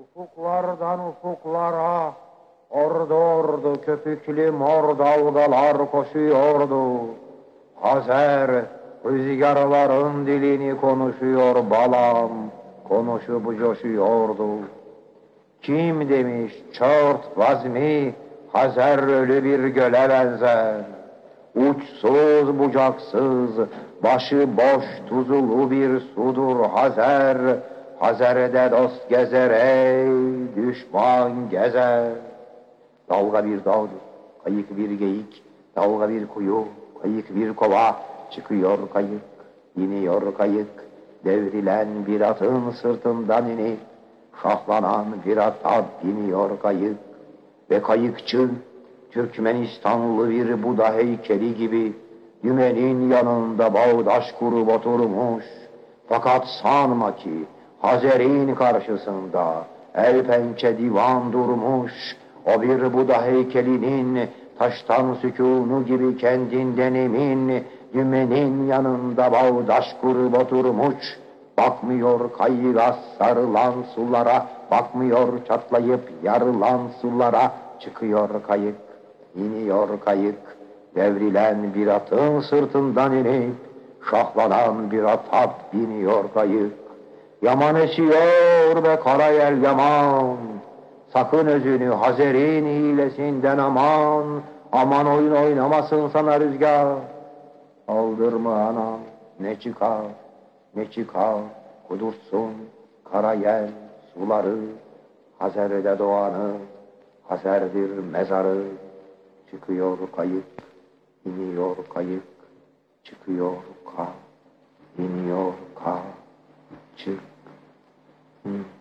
Ufuklardan ufuklara, ordu ordu köpüklü mor dalgalar koşuyordu. Hazer rüzgarların dilini konuşuyor balam, konuşup coşuyordu. Kim demiş çört vazmi, Hazer ölü bir göle benzer. Uçsuz bucaksız, başı boş tuzulu bir sudur Hazer. Hazer'de dost gezer ey düşman gezer. Dalga bir dağdır, kayık bir geyik, dalga bir kuyu, kayık bir kova. Çıkıyor kayık, iniyor kayık, devrilen bir atın sırtından inip, şahlanan bir ata biniyor kayık. Ve kayıkçı, Türkmenistanlı bir Buda heykeli gibi, dümenin yanında bağdaş kurup oturmuş. Fakat sanma ki, Hazer'in karşısında el pençe divan durmuş. O bir Buda heykelinin taştan sükûnu gibi kendinden emin, dümenin yanında bağdaş kurup oturmuş. Bakmıyor kayığa sarılan sulara, bakmıyor çatlayıp yarılan sulara. Çıkıyor kayık, iniyor kayık, devrilen bir atın sırtından inip, şahlanan bir ata biniyor kayık. Yaman esiyor be karayel yaman, sakın özünü Hazer'in hilesinden aman. Aman oyun oynamasın sana rüzgar, aldırma anam ne çıkar, ne çıkar kudursun karayel suları. Hazer'de doğanı, Hazer'dir mezarı. Çıkıyor kayık, iniyor kayık, çıkıyor ka, iniyor ka, çık.